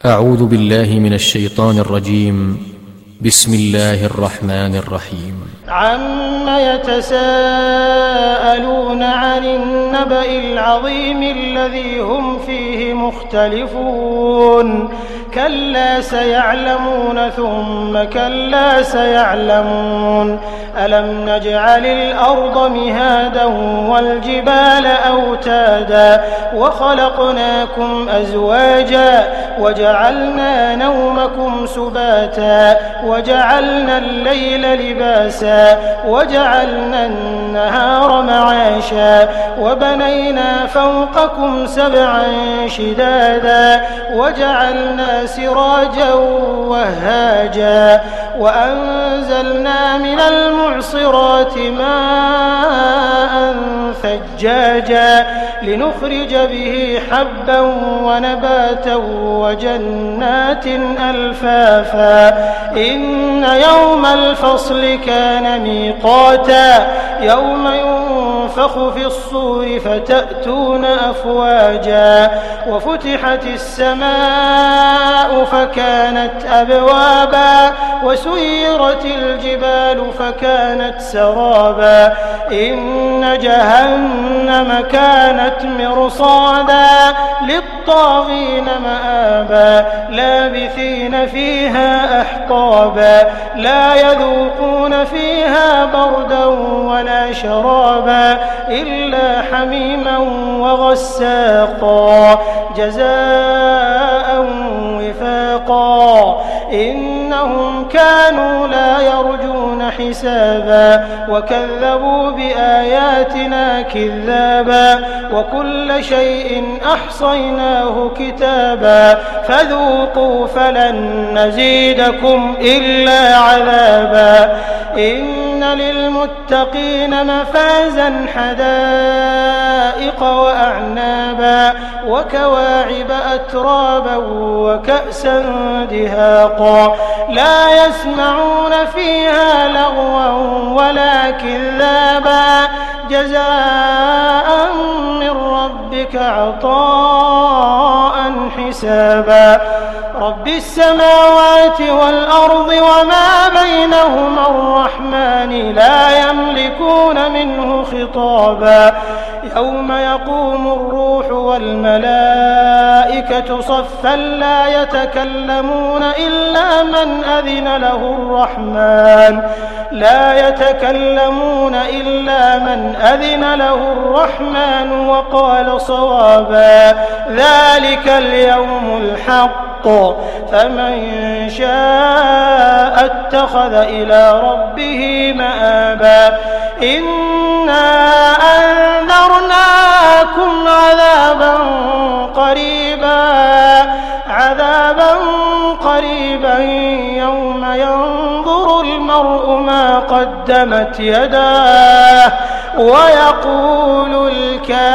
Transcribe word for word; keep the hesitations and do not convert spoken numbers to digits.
أعوذ بالله من الشيطان الرجيم. بسم الله الرحمن الرحيم. عم يتساءلون عن النبأ العظيم الذي هم فيه مختلفون كلا سيعلمون ثم كلا سيعلمون ألم نجعل الأرض مهادا والجبال أوتادا وخلقناكم أزواجا وجعلنا نومكم سباتا وجعلنا الليل لباسا وجعلنا النهار معاشا وبنينا فوقكم سبعا شدادا وجعلنا سراجا وهاجا وأنزلنا من المعصرات ماء ثجاجا لنخرج به حبا ونباتا وجنات ألفافا إن يوم الفصل كان ميقاتا يوم ينفخ في الصور فتأتون أفواجا وفتحت السماء فكانت أبوابا وسيرت الجبال فكانت سرابا إن جهنم كانت مرصادا للطاغين مآبا لابثين فيها أحقابا لا يذوقون فيها بردا ولا شرابا إلا حميما وغساقا جزاء وفاقا إنهم كانوا لا يرجون حسابا وكذبوا بآياتنا كذابا وكل شيء أحصيناه كتابا فذوقوا فلن نزيدكم إلا عذابا إن للمتقين مفازا حدائق وأعنابا وكواعب أترابا وكأسا دهاقا لا يسمعون فيها لغوا ولا كذابا جزاء من ربك عطاء حسابا رب السماوات والأرض وما بينهما الرحمن لا يملكون منه خطابا يوم يقوم الروح والملائكة صفا لا يتكلمون إلا من أذن له الرحمن لا يتكلمون إلا من أذن له الرحمن وقال صوابا ذلك اليوم الحق فمن شاء اتخذ إلى ربه مآبا إنا أنذرناكم عذابا قريبا عذابا قريبا يوم ينظر المرء ما قدمت يداه ويقول الكافر